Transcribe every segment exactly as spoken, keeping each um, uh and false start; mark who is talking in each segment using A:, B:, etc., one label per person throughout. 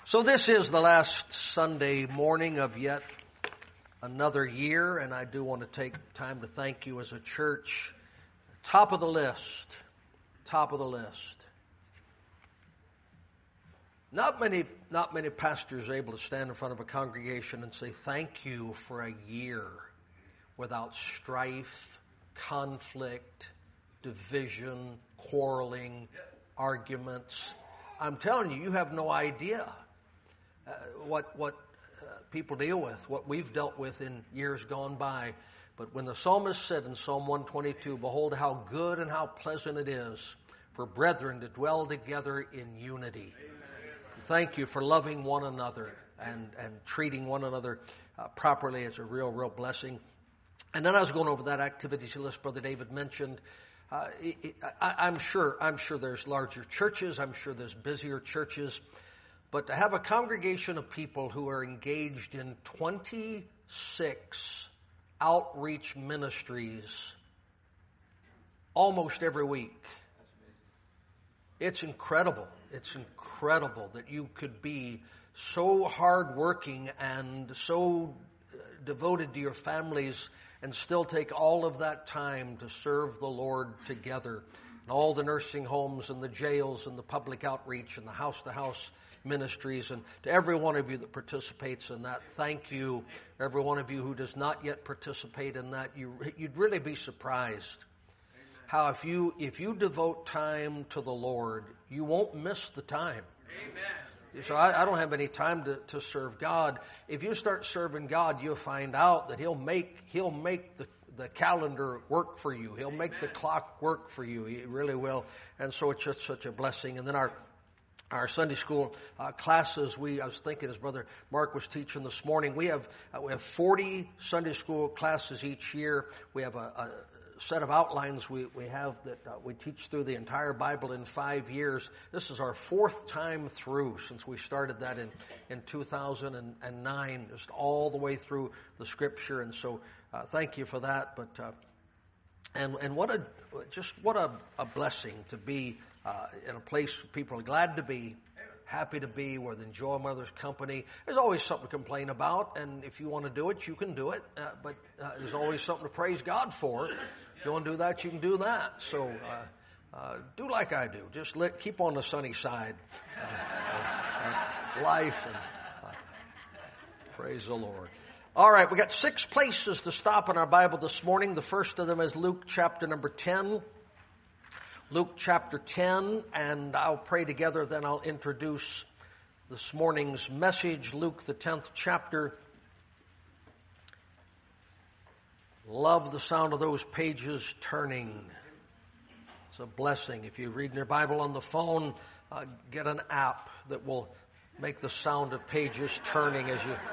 A: So this is the last Sunday morning of yet another year, and I do want to take time to thank you as a church. Top of the list. Top of the list. Not many, not many pastors are able to stand in front of a congregation and say, thank you for a year without strife, conflict, division, quarreling, arguments. I'm telling you, you have no idea uh, what what uh, people deal with, what we've dealt with in years gone by. But when the psalmist said in Psalm one twenty-two, behold how good and how pleasant it is for brethren to dwell together in unity. Thank you for loving one another and, and treating one another uh, properly. It's a real, real blessing. And then I was going over that activities list Brother David mentioned. Uh, it, it, I, I'm sure, I'm sure there's larger churches. I'm sure there's busier churches. But to have a congregation of people who are engaged in twenty-six outreach ministries almost every week, it's incredible. It's incredible that you could be so hardworking and so devoted to your families and still take all of that time to serve the Lord together. And all the nursing homes and the jails and the public outreach and the house-to-house ministries. And to every one of you that participates in that, thank you. Every one of you who does not yet participate in that, you, you'd really be surprised how if you if you devote time to the Lord, you won't miss the time. Amen. So I, I don't have any time to, to serve God. If you start serving God, you'll find out that He'll make He'll make the, the calendar work for you. He'll make the clock work for you. He really will. And so it's just such a blessing. And then our our Sunday school uh, classes, we I was thinking as Brother Mark was teaching this morning, we have uh, we have forty Sunday school classes each year. We have a, a set of outlines we, we have that uh, we teach through the entire Bible in five years. This is our fourth time through since we started that in, in two thousand nine, just all the way through the Scripture. And so uh, thank you for that. But uh, and and what a just what a, a blessing to be uh, in a place where people are glad to be, happy to be, where they enjoy one another's company. There's always something to complain about, and if you want to do it, you can do it. Uh, but uh, there's always something to praise God for. If you want to do that, you can do that. So uh, uh, do like I do. Just let, keep on the sunny side of, of life. And, uh, praise the Lord. All right, we got six places to stop in our Bible this morning. The first of them is Luke chapter number ten. Luke chapter ten, and I'll pray together, then I'll introduce this morning's message. Luke, the tenth chapter. Love the sound of those pages turning. It's a blessing. If you're reading your Bible on the phone, uh, get an app that will make the sound of pages turning as you...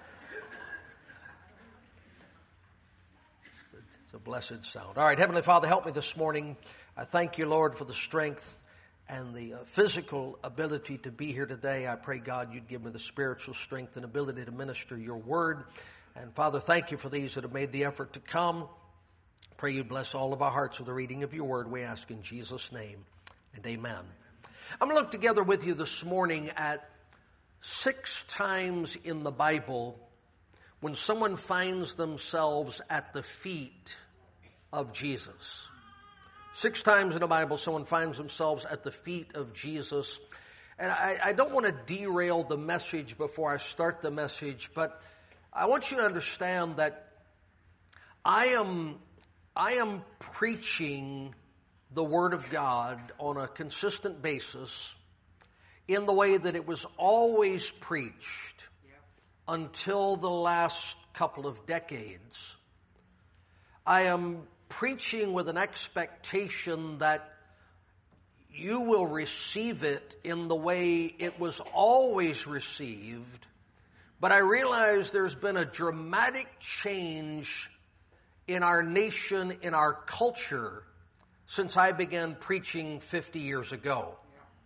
A: It's a blessed sound. All right, Heavenly Father, help me this morning. I thank you, Lord, for the strength and the uh, physical ability to be here today. I pray, God, you'd give me the spiritual strength and ability to minister your word. And, Father, thank you for these that have made the effort to come. Pray you bless all of our hearts with the reading of your word, we ask in Jesus' name, and amen. I'm going to look together with you this morning at six times in the Bible when someone finds themselves at the feet of Jesus. Six times in the Bible, someone finds themselves at the feet of Jesus. And I, I don't want to derail the message before I start the message, but I want you to understand that I am, I am preaching the Word of God on a consistent basis in the way that it was always preached until the last couple of decades. I am preaching with an expectation that you will receive it in the way it was always received, but I realize there's been a dramatic change in our nation, in our culture, since I began preaching fifty years ago.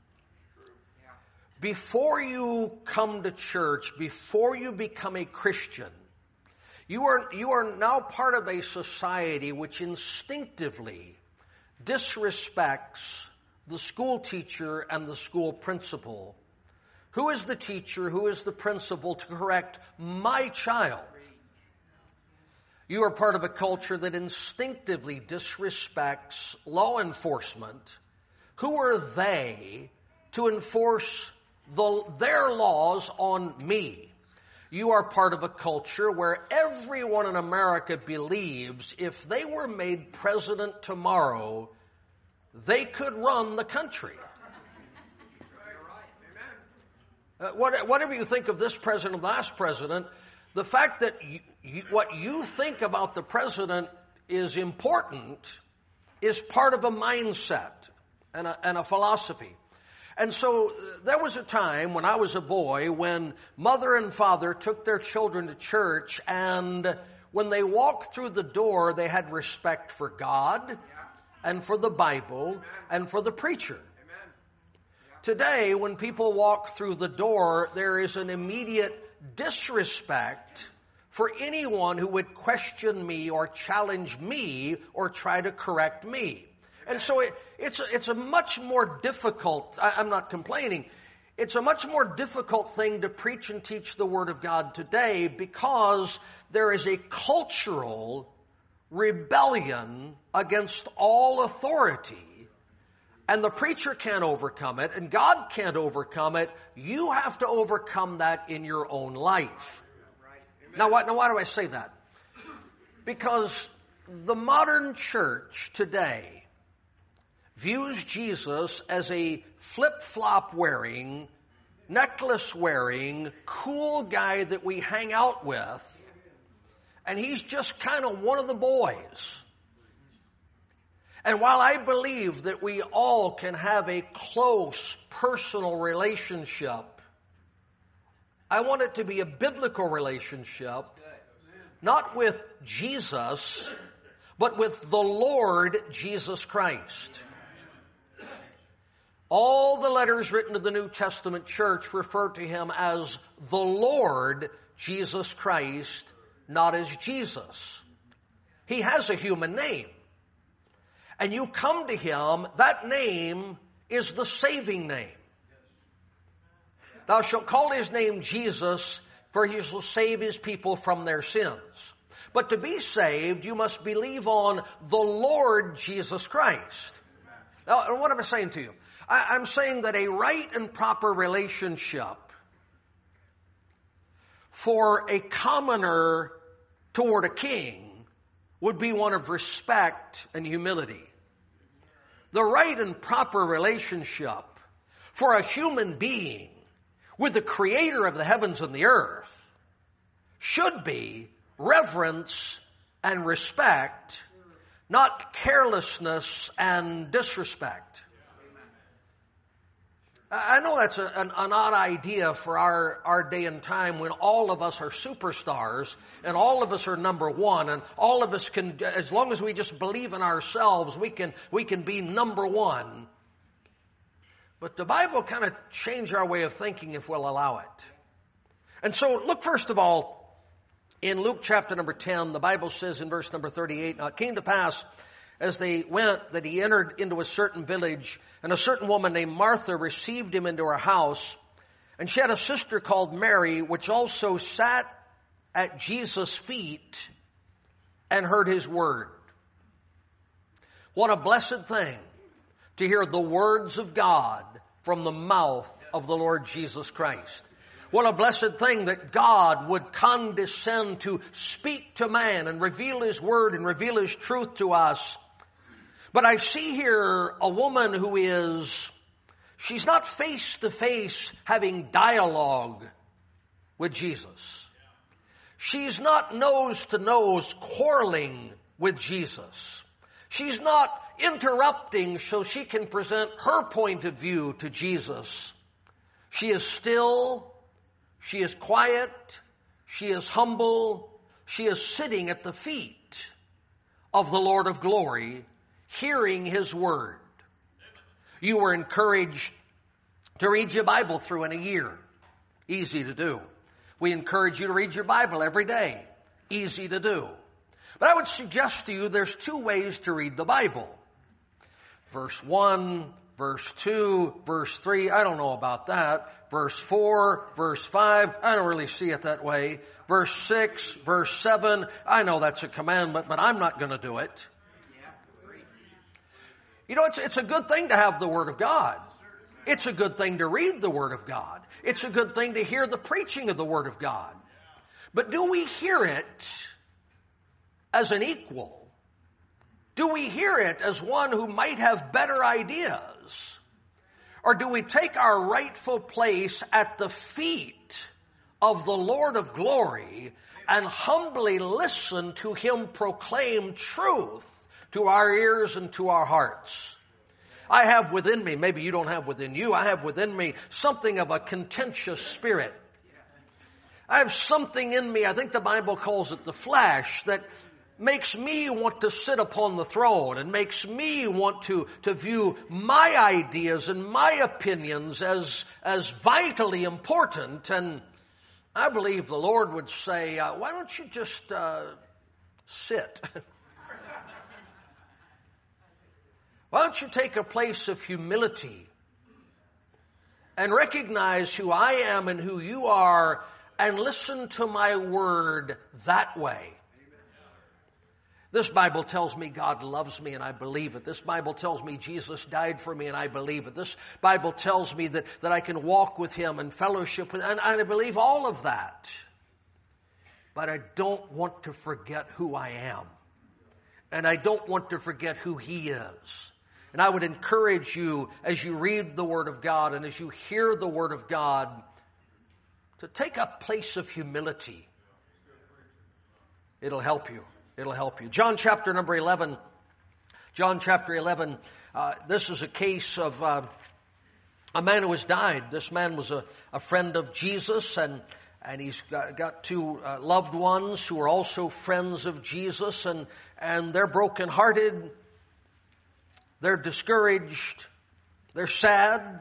A: Before you come to church, before you become a Christian, You are, you are now part of a society which instinctively disrespects the school teacher and the school principal, Who is the teacher? Who is the principal to correct my child? You are part of a culture that instinctively disrespects law enforcement. Who are they to enforce the, their laws on me? You are part of a culture where everyone in America believes if they were made president tomorrow, they could run the country. Uh, what, whatever you think of this president or the last president, the fact that you, you, what you think about the president is important is part of a mindset and a, and a philosophy. And so uh, there was a time when I was a boy when mother and father took their children to church, and when they walked through the door, they had respect for God and for the Bible and for the preacher. Today, when people walk through the door, there is an immediate disrespect for anyone who would question me or challenge me or try to correct me. And so it, it's, a, it's a much more difficult, I, I'm not complaining, it's a much more difficult thing to preach and teach the Word of God today because there is a cultural rebellion against all authority. And the preacher can't overcome it, and God can't overcome it. You have to overcome that in your own life. Now, why, now, why do I say that? Because the modern church today views Jesus as a flip-flop wearing, necklace wearing, cool guy that we hang out with, and he's just kind of one of the boys. And while I believe that we all can have a close personal relationship, I want it to be a biblical relationship, not with Jesus, but with the Lord Jesus Christ. All the letters written to the New Testament church refer to him as the Lord Jesus Christ, not as Jesus. He has a human name. And you come to him, that name is the saving name. Thou shalt call his name Jesus, for he shall save his people from their sins. But to be saved, you must believe on the Lord Jesus Christ. Now, what am I saying to you? I, I'm saying that a right and proper relationship for a commoner toward a king would be one of respect and humility. The right and proper relationship for a human being with the Creator of the heavens and the earth should be reverence and respect, not carelessness and disrespect. I know that's a, an, an odd idea for our, our day and time when all of us are superstars and all of us are number one and all of us can, as long as we just believe in ourselves, we can, we can be number one. But the Bible kind of changed our way of thinking if we'll allow it. And so look first of all, in Luke chapter number ten, the Bible says in verse number thirty-eight, "Now it came to pass as they went that he entered into a certain village, and a certain woman named Martha received him into her house. And she had a sister called Mary, which also sat at Jesus' feet and heard his word." What a blessed thing to hear the words of God from the mouth of the Lord Jesus Christ. What a blessed thing that God would condescend to speak to man and reveal his word and reveal his truth to us. But I see here a woman who is, she's not face to face having dialogue with Jesus. She's not nose to nose quarreling with Jesus. She's not interrupting so she can present her point of view to Jesus. She is still, she is quiet, she is humble, she is sitting at the feet of the Lord of glory, hearing his word. You were encouraged to read your Bible through in a year. Easy to do. We encourage you to read your Bible every day. Easy to do. But I would suggest to you there's two ways to read the Bible. Verse one verse two, verse three, I don't know about that. Verse four, verse five, I don't really see it that way. Verse six, verse seven, I know that's a commandment, but I'm not going to do it. You know, it's, it's a good thing to have the Word of God. It's a good thing to read the Word of God. It's a good thing to hear the preaching of the Word of God. But do we hear it as an equal? Do we hear it as one who might have better ideas? Or do we take our rightful place at the feet of the Lord of glory and humbly listen to Him proclaim truth to our ears and to our hearts? I have within me, maybe you don't have within you, I have within me something of a contentious spirit. I have something in me, I think the Bible calls it the flesh, that makes me want to sit upon the throne and makes me want to, to view my ideas and my opinions as, as vitally important. And I believe the Lord would say, uh, why don't you just uh, sit? Why don't you take a place of humility and recognize who I am and who you are and listen to my word that way? This Bible tells me God loves me and I believe it. This Bible tells me Jesus died for me and I believe it. This Bible tells me that, that I can walk with Him and fellowship with Him, and I believe all of that. But I don't want to forget who I am. And I don't want to forget who He is. And I would encourage you, as you read the Word of God and as you hear the Word of God, to take a place of humility. It'll help you. It'll help you. John chapter number eleven. John chapter eleven. Uh, this is a case of uh, a man who has died. This man was a, a friend of Jesus, and and he's got, got two uh, loved ones who are also friends of Jesus, and and they're brokenhearted. They're discouraged. They're sad.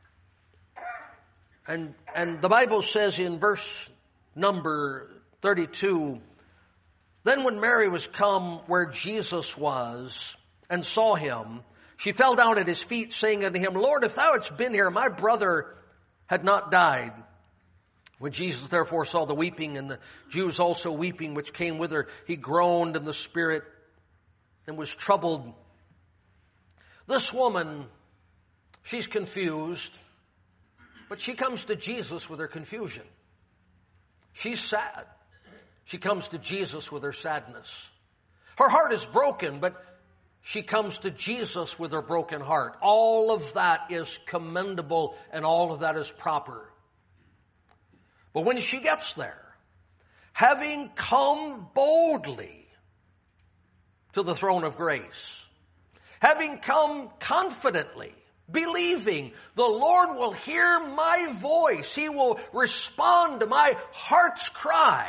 A: And and the Bible says in verse number thirty-two, then when Mary was come where Jesus was and saw Him, she fell down at His feet, saying unto Him, Lord, if Thou hadst been here, my brother had not died. When Jesus therefore saw the weeping, and the Jews also weeping, which came with her, He groaned in the spirit and was troubled. This woman, she's confused, but she comes to Jesus with her confusion. She's sad. She comes to Jesus with her sadness. Her heart is broken, but she comes to Jesus with her broken heart. All of that is commendable and all of that is proper. But when she gets there, having come boldly to the throne of grace, having come confidently, believing the Lord will hear my voice, He will respond to my heart's cry,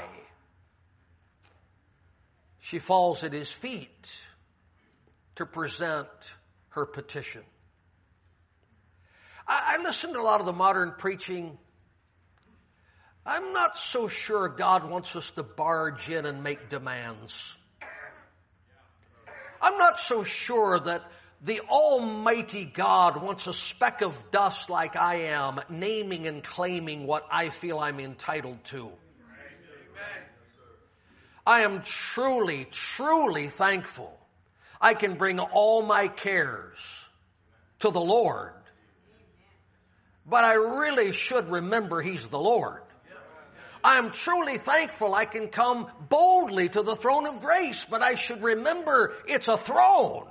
A: she falls at His feet to present her petition. I, I listen to a lot of the modern preaching. I'm not so sure God wants us to barge in and make demands. I'm not so sure that the Almighty God wants a speck of dust like I am, naming and claiming what I feel I'm entitled to. I am truly, truly thankful I can bring all my cares to the Lord. But I really should remember He's the Lord. I am truly thankful I can come boldly to the throne of grace, but I should remember it's a throne.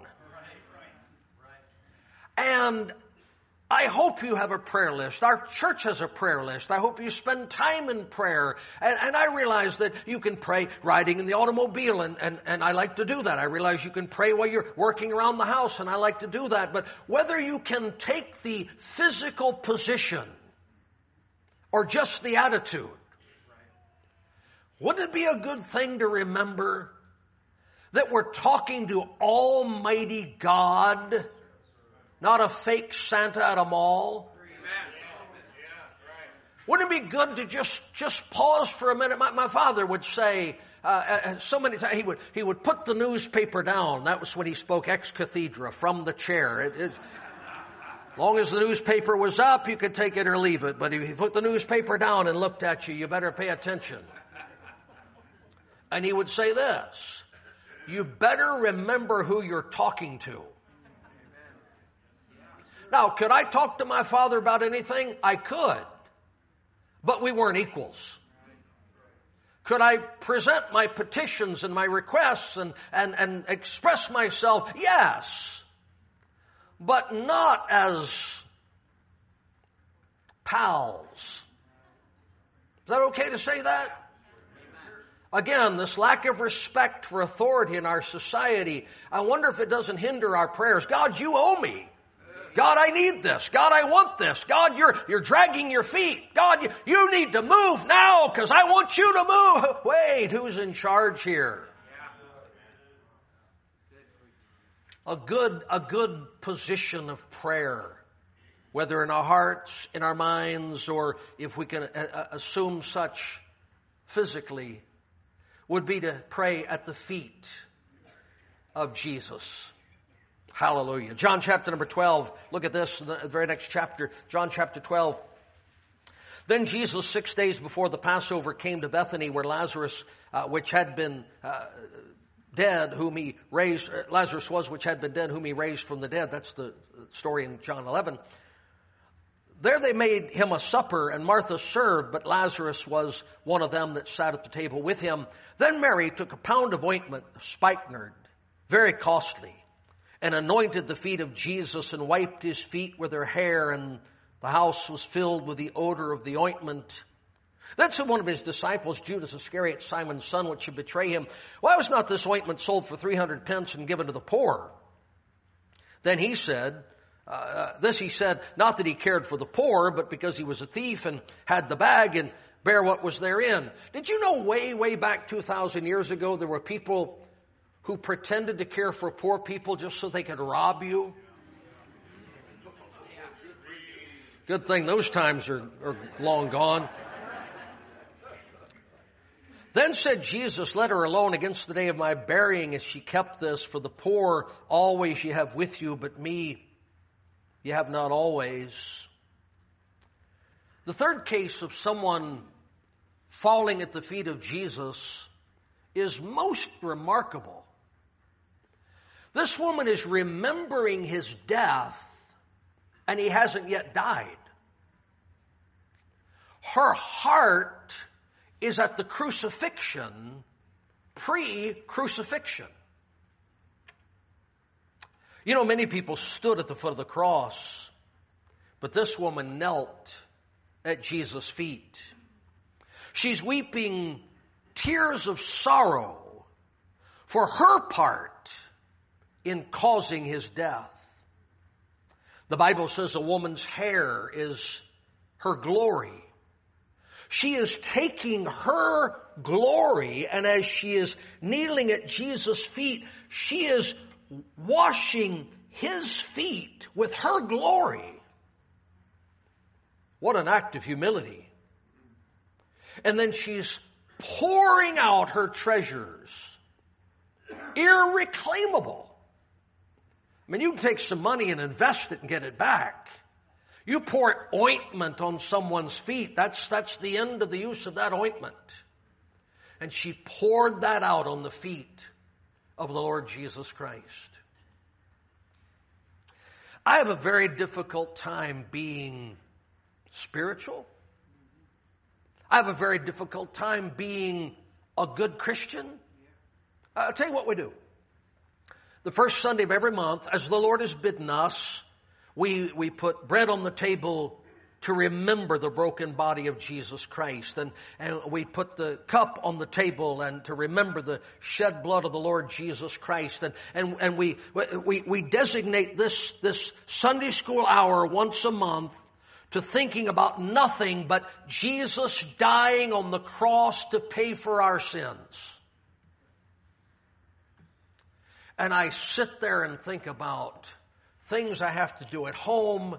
A: And I hope you have a prayer list. Our church has a prayer list. I hope you spend time in prayer. And, and I realize that you can pray riding in the automobile, and, and, and I like to do that. I realize you can pray while you're working around the house, and I like to do that. But whether you can take the physical position or just the attitude, wouldn't it be a good thing to remember that we're talking to Almighty God, not a fake Santa at a mall? Wouldn't it be good to just, just pause for a minute? My, my father would say, uh, so many times, he would, he would put the newspaper down. That was when he spoke ex cathedra, from the chair. It, it, As long as the newspaper was up, you could take it or leave it. But if he put the newspaper down and looked at you, you better pay attention. And he would say this, you better remember who you're talking to. Now, could I talk to my father about anything? I could. But we weren't equals. Could I present my petitions and my requests and, and, and express myself? Yes. But not as pals. Is that okay to say that? Again, this lack of respect for authority in our society, I wonder if it doesn't hinder our prayers. God, you owe me. God, I need this. God, I want this. God, you're, you're dragging your feet. God, you, you need to move now because I want you to move. Wait, who's in charge here? A good, a good position of prayer, whether in our hearts, in our minds, or if we can uh, assume such physically, would be to pray at the feet of Jesus. Hallelujah. John chapter number twelve. Look at this in the very next chapter. John chapter twelve. Then Jesus, six days before the Passover, came to Bethany where Lazarus, uh, which had been uh, dead, whom he raised, uh, Lazarus was, which had been dead, whom he raised from the dead. That's the story in John eleven. There they made him a supper, and Martha served, but Lazarus was one of them that sat at the table with him. Then Mary took a pound of ointment of spikenard, very costly, and anointed the feet of Jesus and wiped his feet with her hair, and the house was filled with the odor of the ointment. Then said one of his disciples, Judas Iscariot, Simon's son, which should betray him, why was not this ointment sold for three hundred pence and given to the poor? Then he said, uh, this he said, not that he cared for the poor, but because he was a thief and had the bag and bear what was therein. Did you know way, way back two thousand years ago, there were people who pretended to care for poor people just so they could rob you? Good thing those times are, are long gone. Then said Jesus, let her alone against the day of my burying, as she kept this. For the poor always you have with you, but me you have not always. The third case of someone falling at the feet of Jesus is most remarkable. This woman is remembering his death, and he hasn't yet died. Her heart is at the crucifixion, pre-crucifixion. You know, many people stood at the foot of the cross, but this woman knelt at Jesus' feet. She's weeping tears of sorrow for her part in causing his death. The Bible says a woman's hair is her glory. She is taking her glory, and as she is kneeling at Jesus' feet, she is washing his feet with her glory. What an act of humility. And then she's pouring out her treasures, irreclaimable. I mean, you can take some money and invest it and get it back. You pour ointment on someone's feet, that's, that's the end of the use of that ointment. And she poured that out on the feet of the Lord Jesus Christ. I have a very difficult time being spiritual. I have a very difficult time being a good Christian. I'll tell you what we do. The first Sunday of every month, as the Lord has bidden us, we, we put bread on the table to remember the broken body of Jesus Christ. And, and we put the cup on the table and to remember the shed blood of the Lord Jesus Christ. And, and, and we, we, we designate this, this Sunday school hour once a month to thinking about nothing but Jesus dying on the cross to pay for our sins. And I sit there and think about things I have to do at home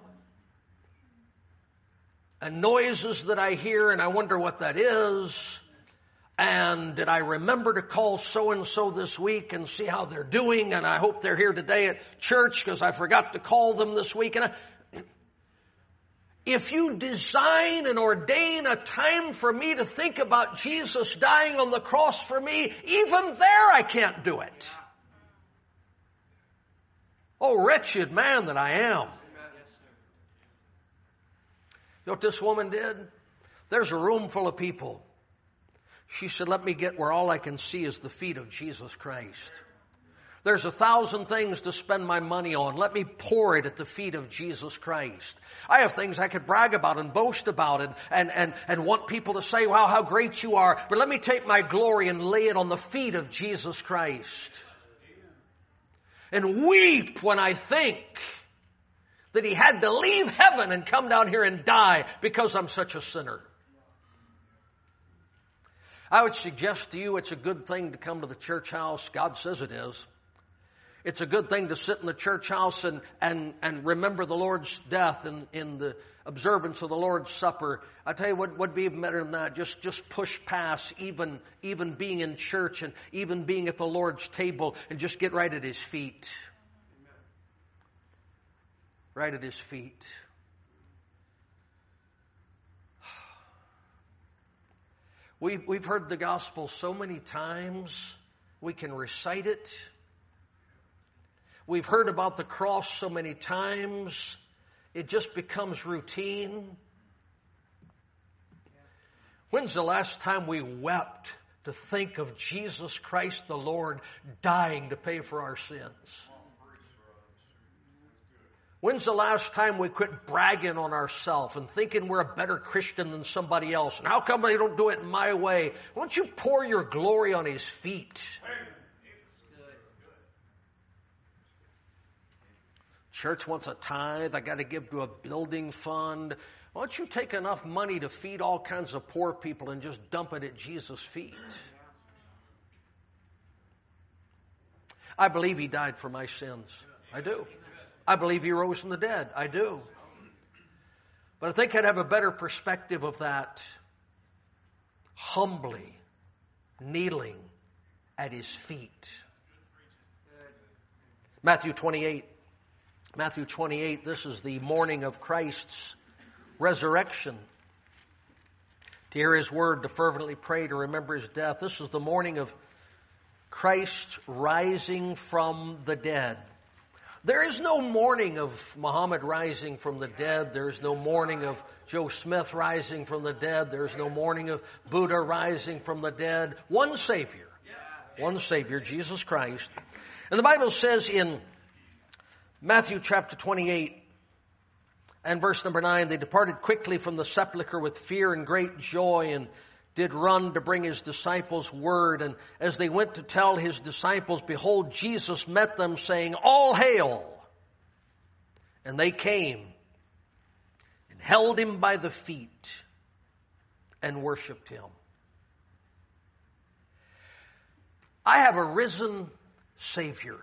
A: and noises that I hear, and I wonder what that is. And did I remember to call so-and-so this week and see how they're doing? And I hope they're here today at church because I forgot to call them this week. And I, if you design and ordain a time for me to think about Jesus dying on the cross for me, even there I can't do it. Oh, wretched man that I am. You know what this woman did? There's a room full of people. She said, let me get where all I can see is the feet of Jesus Christ. There's a thousand things to spend my money on. Let me pour it at the feet of Jesus Christ. I have things I could brag about and boast about and, and, and, and want people to say, wow, how great you are. But let me take my glory and lay it on the feet of Jesus Christ. And weep when I think that He had to leave heaven and come down here and die because I'm such a sinner. I would suggest to you it's a good thing to come to the church house. God says it is. It's a good thing to sit in the church house and, and, and remember the Lord's death in, in the observance of the Lord's Supper. I tell you what would be even better than that. Just, just push past even, even being in church and even being at the Lord's table and just get right at His feet. Right at His feet. We've, we've heard the gospel so many times, we can recite it. We've heard about the cross so many times, it just becomes routine. When's the last time we wept to think of Jesus Christ the Lord dying to pay for our sins? When's the last time we quit bragging on ourselves and thinking we're a better Christian than somebody else? And how come they don't do it my way? Why don't you pour your glory on His feet? Church wants a tithe. I got to give to a building fund. Why don't you take enough money to feed all kinds of poor people and just dump it at Jesus' feet? I believe He died for my sins. I do. I believe He rose from the dead. I do. But I think I'd have a better perspective of that humbly kneeling at His feet. Matthew twenty-eight. Matthew twenty-eight, this is the morning of Christ's resurrection. To hear His word, to fervently pray, to remember His death. This is the morning of Christ's rising from the dead. There is no morning of Muhammad rising from the dead. There is no morning of Joe Smith rising from the dead. There is no morning of Buddha rising from the dead. One Savior. One Savior, Jesus Christ. And the Bible says in Matthew chapter twenty-eight and verse number nine, they departed quickly from the sepulchre with fear and great joy and did run to bring His disciples word. And as they went to tell His disciples, behold, Jesus met them, saying, all hail! And they came and held Him by the feet and worshiped Him. I have a risen Savior.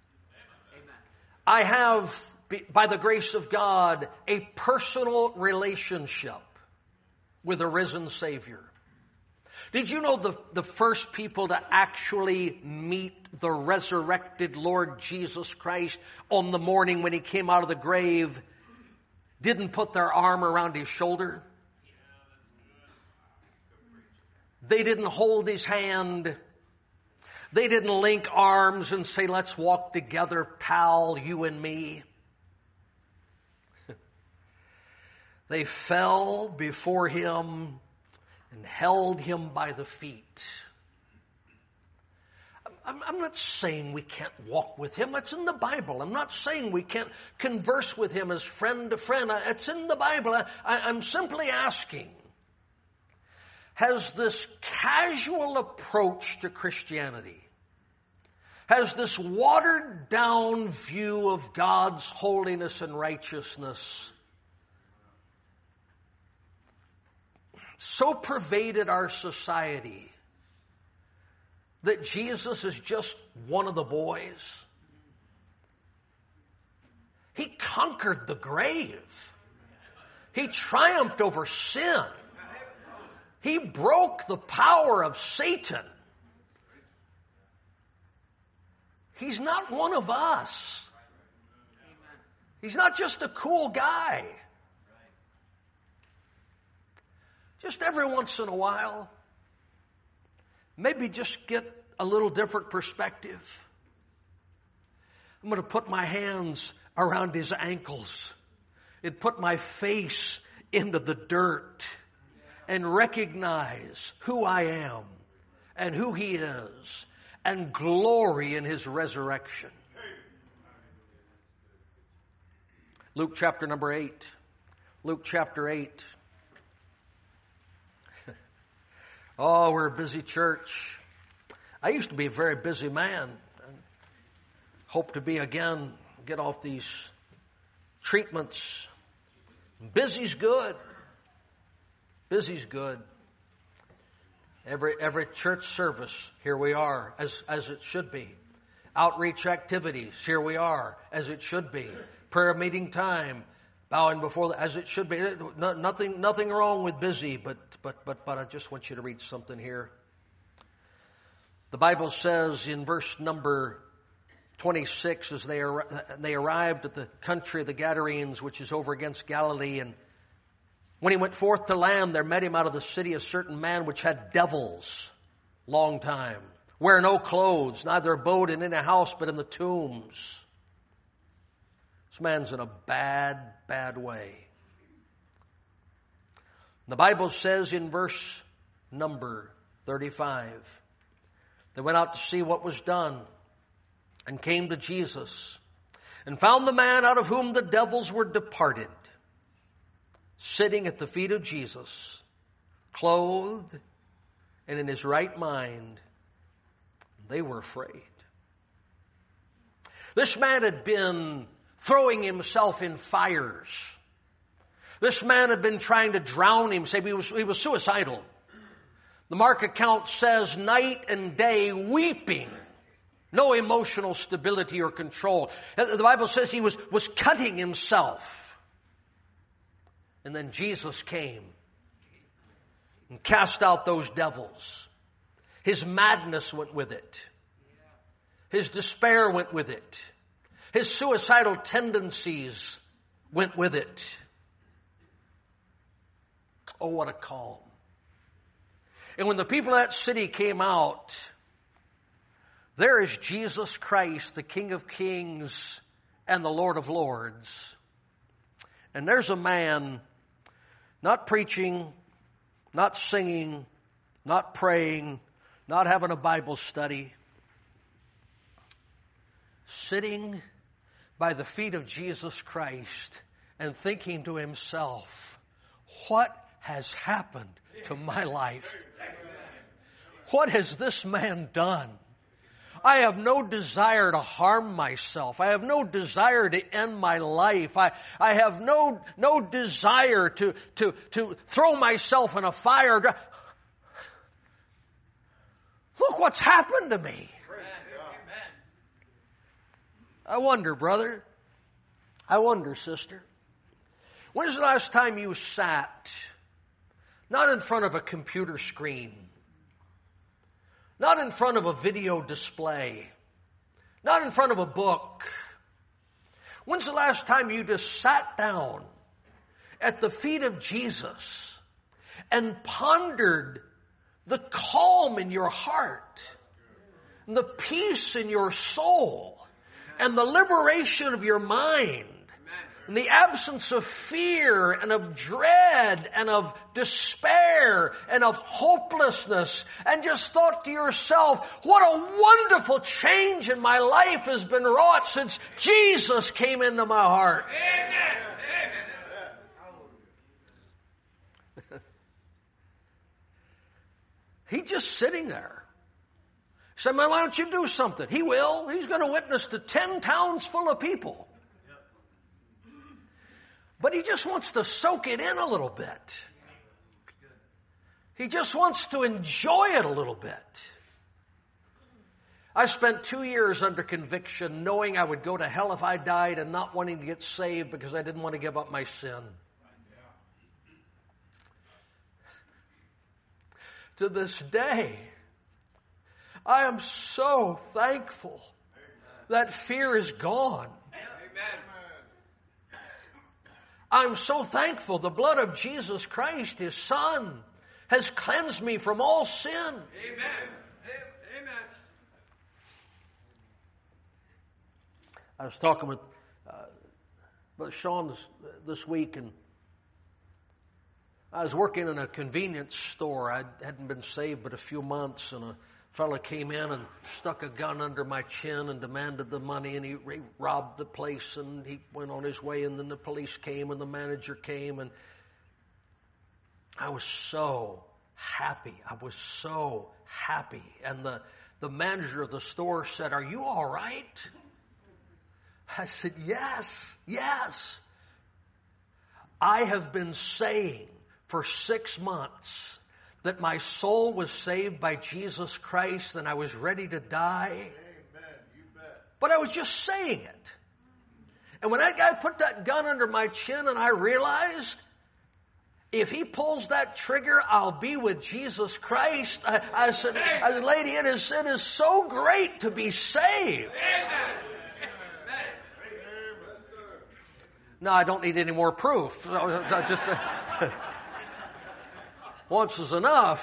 A: I have, by the grace of God, a personal relationship with a risen Savior. Did you know the, the first people to actually meet the resurrected Lord Jesus Christ on the morning when He came out of the grave didn't put their arm around His shoulder? They didn't hold His hand. They didn't link arms and say, let's walk together, pal, you and me. They fell before Him and held Him by the feet. I'm, I'm not saying we can't walk with Him. That's in the Bible. I'm not saying we can't converse with Him as friend to friend. It's in the Bible. I, I, I'm simply asking, has this casual approach to Christianity, has this watered down view of God's holiness and righteousness so pervaded our society that Jesus is just one of the boys? He conquered the grave. He triumphed over sin. He broke the power of Satan. He's not one of us. He's not just a cool guy. Just every once in a while. Maybe just get a little different perspective. I'm going to put my hands around his ankles and put my face into the dirt and recognize who I am and who he is and glory in his resurrection. Luke chapter number eight. Luke chapter eight. Oh, we're a busy church. I used to be a very busy man. Hope to be again, get off these treatments. Busy's good. Busy's good. Every every church service, here we are, as, as it should be. Outreach activities, here we are, as it should be. Prayer meeting time, bowing before the, as it should be. No, nothing nothing wrong with busy, but but but but I just want you to read something here. The Bible says in verse number twenty-six, as they they arrived at the country of the Gadarenes, which is over against Galilee, and when he went forth to land, there met him out of the city a certain man which had devils long time, wear no clothes, neither abode in any house, but in the tombs. This man's in a bad, bad way. The Bible says in verse number thirty-five, they went out to see what was done and came to Jesus and found the man out of whom the devils were departed, sitting at the feet of Jesus, clothed and in his right mind. They were afraid. This man had been throwing himself in fires. This man had been trying to drown himself. He was, he was suicidal. The Mark account says night and day weeping. No emotional stability or control. The Bible says he was, was cutting himself. And then Jesus came and cast out those devils. His madness went with it. His despair went with it. His suicidal tendencies went with it. Oh, what a calm. And when the people of that city came out, there is Jesus Christ, the King of Kings and the Lord of Lords. And there's a man not preaching, not singing, not praying, not having a Bible study, sitting by the feet of Jesus Christ and thinking to himself, what has happened to my life? What has this man done? I have no desire to harm myself. I have no desire to end my life. I, I have no, no desire to, to, to throw myself in a fire. Look what's happened to me. I wonder, brother. I wonder, sister. When's the last time you sat, not in front of a computer screen, not in front of a video display, not in front of a book? When's the last time you just sat down at the feet of Jesus and pondered the calm in your heart, and the peace in your soul, and the liberation of your mind, and the absence of fear and of dread and of despair and of hopelessness, and just thought to yourself, what a wonderful change in my life has been wrought since Jesus came into my heart. Amen. He's just sitting there. Say, man, why don't you do something? He will. He's going to witness to ten towns full of people. But he just wants to soak it in a little bit. He just wants to enjoy it a little bit. I spent two years under conviction, knowing I would go to hell if I died and not wanting to get saved because I didn't want to give up my sin. To this day, I am so thankful that fear is gone. I'm so thankful the blood of Jesus Christ, His Son, has cleansed me from all sin.
B: Amen. Amen.
A: I was talking with uh, Brother Sean this, this week, and I was working in a convenience store. I hadn't been saved but a few months, and a fellow came in and stuck a gun under my chin and demanded the money, and he, he robbed the place, and he went on his way, and then the police came and the manager came, and I was so happy. I was so happy. And the, the manager of the store said, "Are you all right?" I said, "Yes, yes. I have been saying for six months that my soul was saved by Jesus Christ and I was ready to die."
C: Amen. You bet.
A: But I was just saying it. And when that guy put that gun under my chin and I realized, if he pulls that trigger, I'll be with Jesus Christ. I, I said, I said, "Lady, it is, it is so great to be saved."
B: Amen.
A: No, I don't need any more proof. I just, once is enough.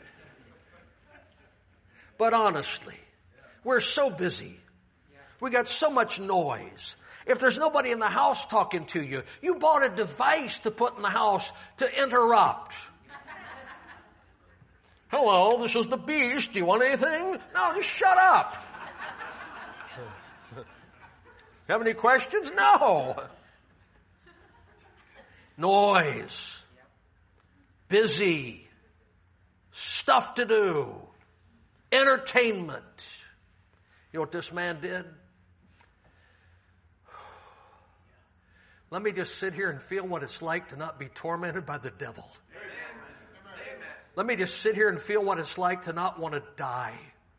A: But honestly, we're so busy. We got so much noise. If there's nobody in the house talking to you, you bought a device to put in the house to interrupt. "Hello, this is the Beast. Do you want anything?" No, just shut up. Have any questions? No. Noise. Busy. Stuff to do. Entertainment. You know what this man did? Let me just sit here and feel what it's like to not be tormented by the devil.
B: Amen.
A: Let me just sit here and feel what it's like to not want to die.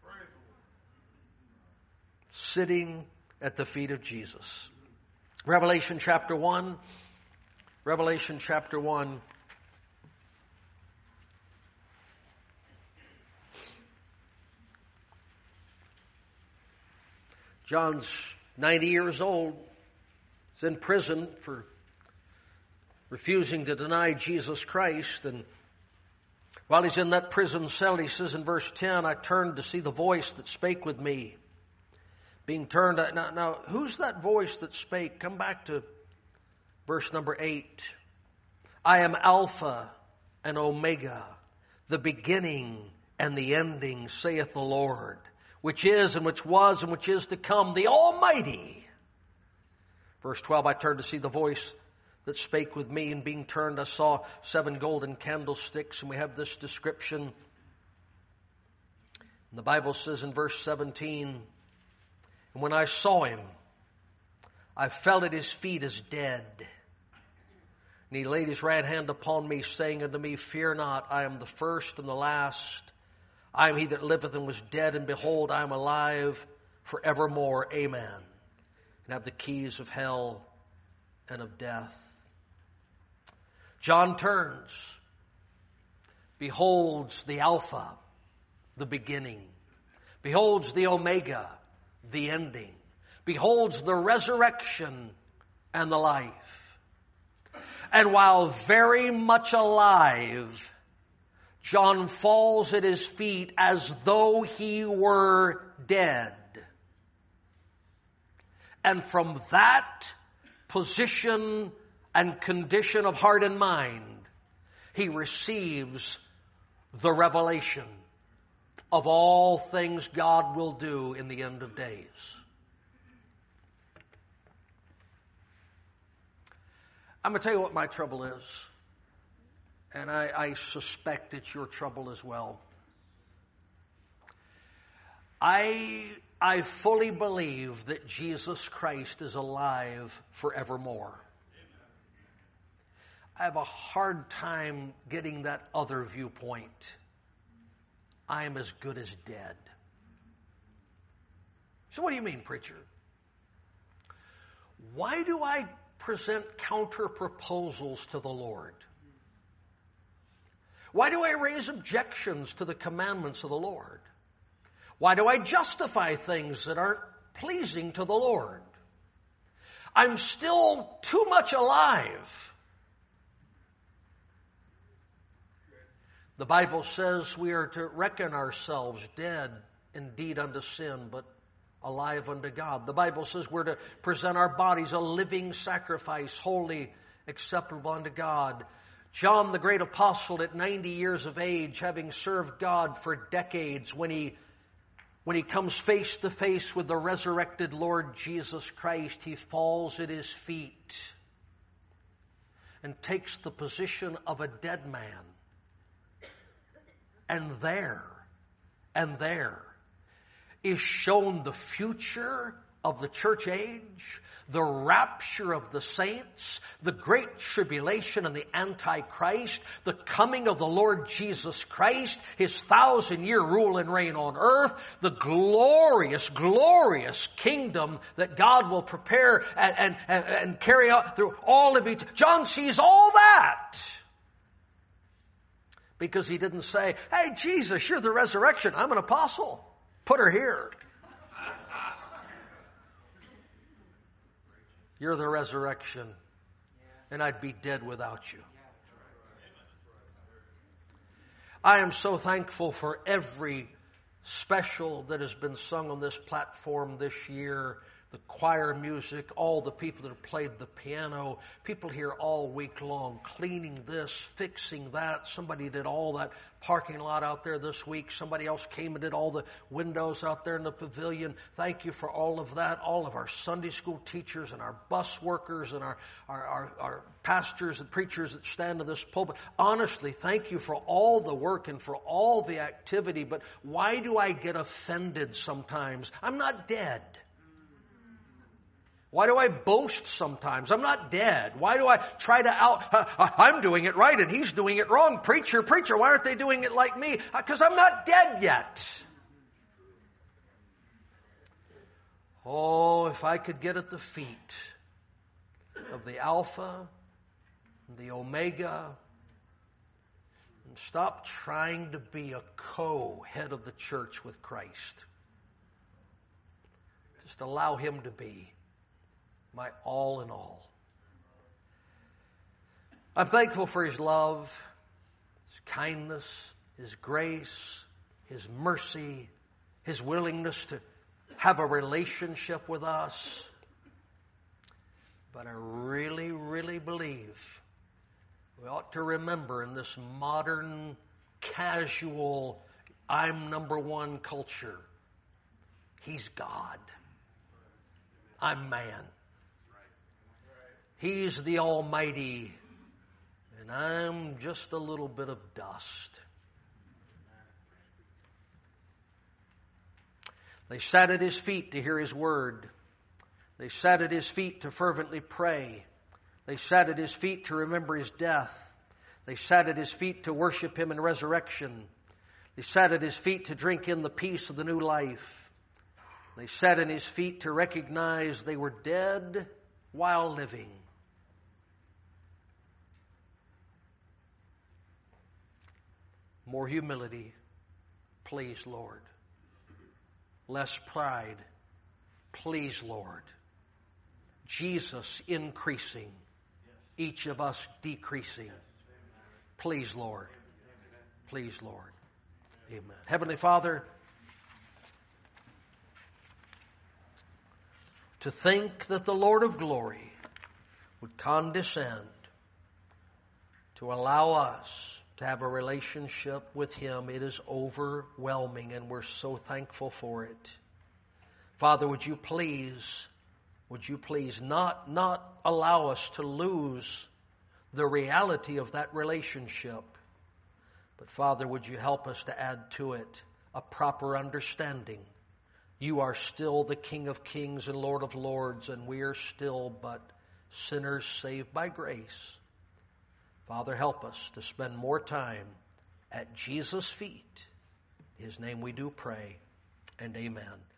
A: Sitting at the feet of Jesus. Revelation chapter one. Revelation chapter one. John's ninety years old. He's in prison for refusing to deny Jesus Christ. And while he's in that prison cell, he says in verse ten, "I turned to see the voice that spake with me." Being turned, now, now who's that voice that spake? Come back to verse number eight. "I am Alpha and Omega, the beginning and the ending, saith the Lord, which is and which was and which is to come, the Almighty." Verse twelve, "I turned to see the voice that spake with me, and being turned I saw seven golden candlesticks," and we have this description. And the Bible says in verse seventeen, "And when I saw him, I fell at his feet as dead. And he laid his right hand upon me, saying unto me, Fear not, I am the first and the last. I am he that liveth and was dead, and behold, I am alive forevermore. Amen. And have the keys of hell and of death." John turns, beholds the Alpha, the beginning, beholds the Omega, the ending, beholds the resurrection and the life. And while very much alive, John falls at his feet as though he were dead. And from that position and condition of heart and mind, he receives the revelation of all things God will do in the end of days. I'm going to tell you what my trouble is. And I, I suspect it's your trouble as well. I, I fully believe that Jesus Christ is alive forevermore. I have a hard time getting that other viewpoint. I am as good as dead. So what do you mean, preacher? Why do I present counter proposals to the Lord? Why do I raise objections to the commandments of the Lord? Why do I justify things that aren't pleasing to the Lord? I'm still too much alive. The Bible says we are to reckon ourselves dead indeed unto sin, but alive unto God. The Bible says we're to present our bodies a living sacrifice, holy, acceptable unto God. John, the great apostle, at ninety years of age, having served God for decades, when he when he comes face to face with the resurrected Lord Jesus Christ, he falls at his feet and takes the position of a dead man. And there, and there is shown the future of the church age, the rapture of the saints, the great tribulation and the Antichrist, the coming of the Lord Jesus Christ, His thousand-year rule and reign on earth, the glorious, glorious kingdom that God will prepare and, and, and carry out through all of it. John sees all that. Because he didn't say, hey, Jesus, you're the resurrection. I'm an apostle. Put her here. You're the resurrection, and I'd be dead without you. I am so thankful for every special that has been sung on this platform this year. The choir music, all the people that have played the piano, people here all week long, cleaning this, fixing that. Somebody did all that parking lot out there this week. Somebody else came and did all the windows out there in the pavilion. Thank you for all of that. All of our Sunday school teachers and our bus workers and our, our, our, our pastors and preachers that stand in this pulpit. Honestly, thank you for all the work and for all the activity. But why do I get offended sometimes? I'm not dead. Why do I boast sometimes? I'm not dead. Why do I try to out, I'm doing it right and he's doing it wrong. Preacher, preacher, why aren't they doing it like me? Because I'm not dead yet. Oh, if I could get at the feet of the Alpha, the Omega, and stop trying to be a co-head of the church with Christ. Just allow Him to be my all in all. I'm thankful for His love, His kindness, His grace, His mercy, His willingness to have a relationship with us. But I really, really believe we ought to remember in this modern, casual, I'm number one culture, He's God. I'm man. He's the Almighty, and I'm just a little bit of dust. They sat at His feet to hear His word. They sat at His feet to fervently pray. They sat at His feet to remember His death. They sat at His feet to worship Him in resurrection. They sat at His feet to drink in the peace of the new life. They sat at His feet to recognize they were dead while living. More humility, please, Lord. Less pride, please, Lord. Jesus increasing, each of us decreasing. Please, Lord. Please, Lord. Amen. Heavenly Father, to think that the Lord of glory would condescend to allow us to have a relationship with Him, it is overwhelming, and we're so thankful for it. Father, would you please, would you please not, not allow us to lose the reality of that relationship, but Father, would you help us to add to it a proper understanding. You are still the King of Kings and Lord of Lords, and we are still but sinners saved by grace. Father, help us to spend more time at Jesus' feet. In His name we do pray, and amen.